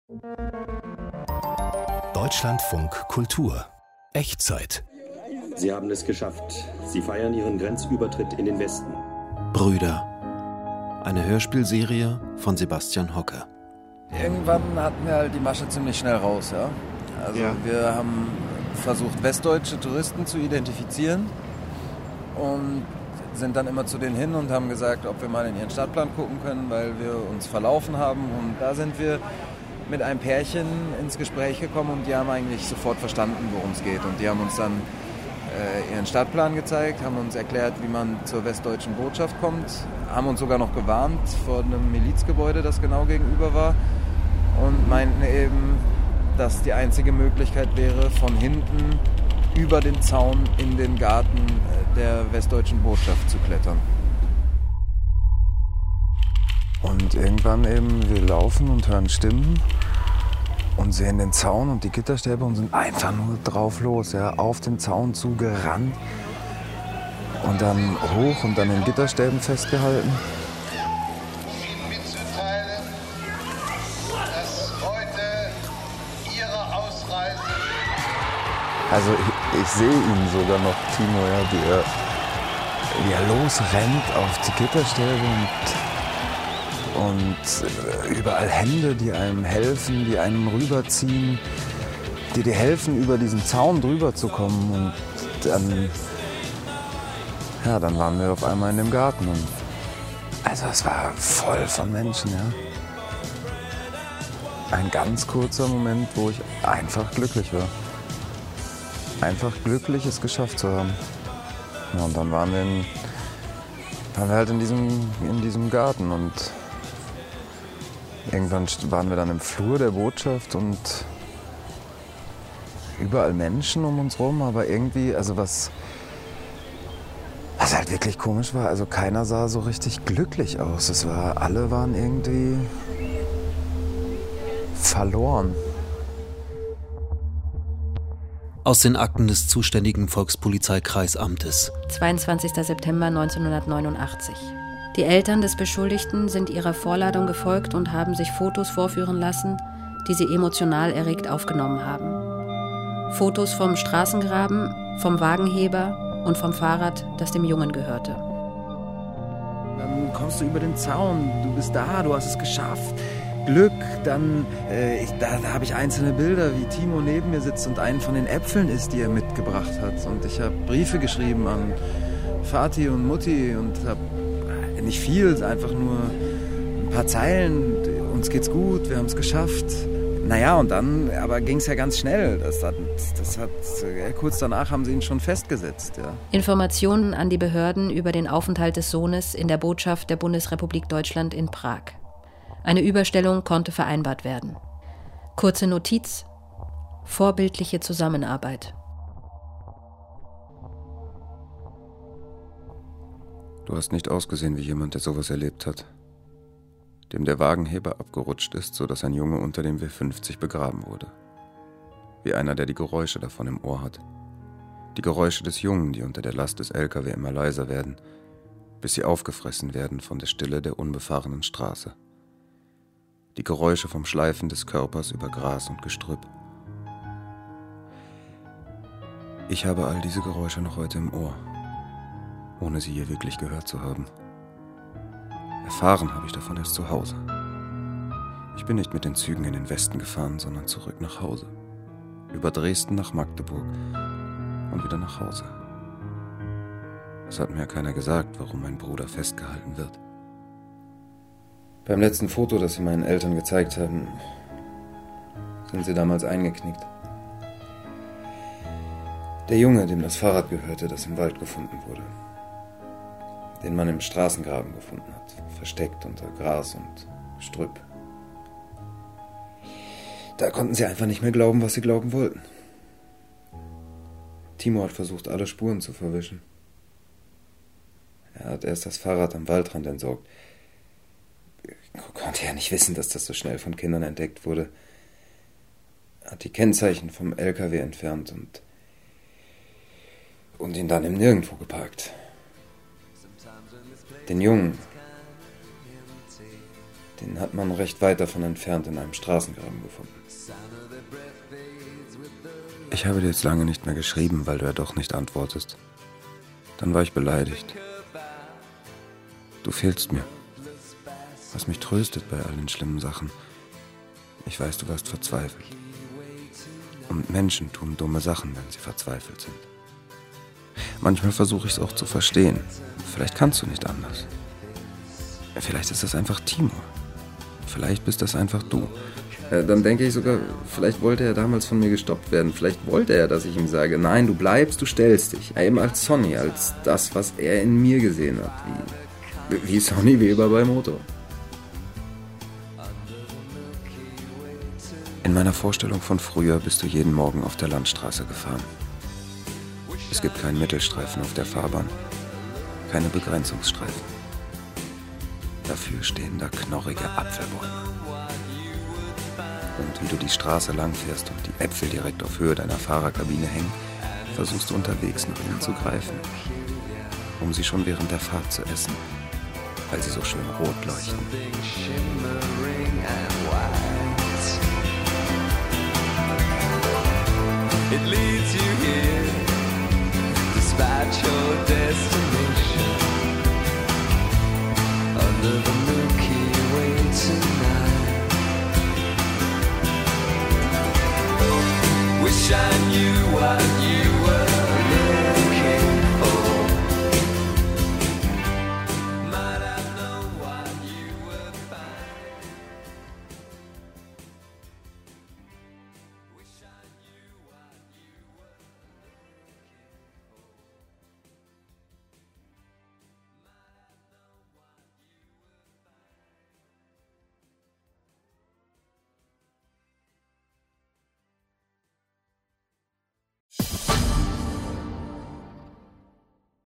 Deutschlandfunk Kultur. Echtzeit. Sie haben es geschafft. Sie feiern Ihren Grenzübertritt in den Westen. Brüder. Eine Hörspielserie von Sebastian Hocker. Irgendwann hatten wir halt die Masche ziemlich schnell raus, ja. Also wir haben versucht, westdeutsche Touristen zu identifizieren und sind dann immer zu denen hin und haben gesagt, ob wir mal in ihren Stadtplan gucken können, weil wir uns verlaufen haben. Und da sind wir mit einem Pärchen ins Gespräch gekommen und die haben eigentlich sofort verstanden, worum es geht. Und die haben uns dann ihren Stadtplan gezeigt, haben uns erklärt, wie man zur westdeutschen Botschaft kommt, haben uns sogar noch gewarnt vor einem Milizgebäude, das genau gegenüber war und meinten eben, dass die einzige Möglichkeit wäre, von hinten über den Zaun in den Garten der westdeutschen Botschaft zu klettern. Und irgendwann eben, wir laufen und hören Stimmen und sehen den Zaun und die Gitterstäbe und sind einfach nur drauf los, ja, auf den Zaun zugerannt und dann hoch und dann in Gitterstäben festgehalten. Ihnen mitzuteilen, dass heute Ihre Ausreise... Also ich sehe ihn sogar noch, Timo, ja, wie er losrennt auf die Gitterstäbe und überall Hände, die einem helfen, die einen rüberziehen, die dir helfen, über diesen Zaun drüber zu kommen. Und dann waren wir auf einmal in dem Garten. Und also es war voll von Menschen, ja. Ein ganz kurzer Moment, wo ich einfach glücklich war. Einfach glücklich, es geschafft zu haben. Ja, und dann waren wir halt in diesem Garten und irgendwann waren wir dann im Flur der Botschaft und überall Menschen um uns rum, aber irgendwie, also was halt wirklich komisch war, also keiner sah so richtig glücklich aus. Alle waren irgendwie verloren. Aus den Akten des zuständigen Volkspolizeikreisamtes. 22. September 1989. Die Eltern des Beschuldigten sind ihrer Vorladung gefolgt und haben sich Fotos vorführen lassen, die sie emotional erregt aufgenommen haben. Fotos vom Straßengraben, vom Wagenheber und vom Fahrrad, das dem Jungen gehörte. Dann kommst du über den Zaun, du bist da, du hast es geschafft. Glück, dann da habe ich einzelne Bilder, wie Timo neben mir sitzt und einen von den Äpfeln isst, die er mitgebracht hat. Und ich habe Briefe geschrieben an Vati und Mutti und habe nicht viel, einfach nur ein paar Zeilen. Uns geht's gut, wir haben es geschafft. Naja, und dann aber ging es ja ganz schnell. Kurz danach haben sie ihn schon festgesetzt. Ja. Informationen an die Behörden über den Aufenthalt des Sohnes in der Botschaft der Bundesrepublik Deutschland in Prag. Eine Überstellung konnte vereinbart werden. Kurze Notiz: vorbildliche Zusammenarbeit. Du hast nicht ausgesehen wie jemand, der sowas erlebt hat. Dem der Wagenheber abgerutscht ist, sodass ein Junge unter dem W50 begraben wurde. Wie einer, der die Geräusche davon im Ohr hat. Die Geräusche des Jungen, die unter der Last des LKW immer leiser werden, bis sie aufgefressen werden von der Stille der unbefahrenen Straße. Die Geräusche vom Schleifen des Körpers über Gras und Gestrüpp. Ich habe all diese Geräusche noch heute im Ohr, ohne sie je wirklich gehört zu haben. Erfahren habe ich davon erst zu Hause. Ich bin nicht mit den Zügen in den Westen gefahren, sondern zurück nach Hause. Über Dresden nach Magdeburg und wieder nach Hause. Es hat mir keiner gesagt, warum mein Bruder festgehalten wird. Beim letzten Foto, das sie meinen Eltern gezeigt haben, sind sie damals eingeknickt. Der Junge, dem das Fahrrad gehörte, das im Wald gefunden wurde. Den man im Straßengraben gefunden hat, versteckt unter Gras und Gestrüpp. Da konnten sie einfach nicht mehr glauben, was sie glauben wollten. Timo hat versucht, alle Spuren zu verwischen. Er hat erst das Fahrrad am Waldrand entsorgt. Konnte ja nicht wissen, dass das so schnell von Kindern entdeckt wurde. Hat die Kennzeichen vom LKW entfernt und ihn dann im Nirgendwo geparkt. Den Jungen, Den hat man recht weit davon entfernt in einem Straßengraben gefunden. Ich habe dir jetzt lange nicht mehr geschrieben, weil du ja doch nicht antwortest. Dann war ich beleidigt. Du fehlst mir. Was mich tröstet bei all den schlimmen Sachen. Ich weiß, du warst verzweifelt. Und Menschen tun dumme Sachen, wenn sie verzweifelt sind. Manchmal versuche ich es auch zu verstehen. Vielleicht kannst du nicht anders. Vielleicht ist das einfach Timo. Vielleicht bist das einfach du. Dann denke ich sogar, vielleicht wollte er damals von mir gestoppt werden. Vielleicht wollte er, dass ich ihm sage, nein, du bleibst, du stellst dich. Eben als Sonny, als das, was er in mir gesehen hat. Wie Sonny Weber bei Motor. In meiner Vorstellung von früher bist du jeden Morgen auf der Landstraße gefahren. Es gibt keinen Mittelstreifen auf der Fahrbahn, keine Begrenzungsstreifen. Dafür stehen da knorrige Apfelbäume. Und wie du die Straße lang fährst und die Äpfel direkt auf Höhe deiner Fahrerkabine hängen, versuchst du unterwegs nach ihnen zu greifen, um sie schon während der Fahrt zu essen, weil sie so schön rot leuchten.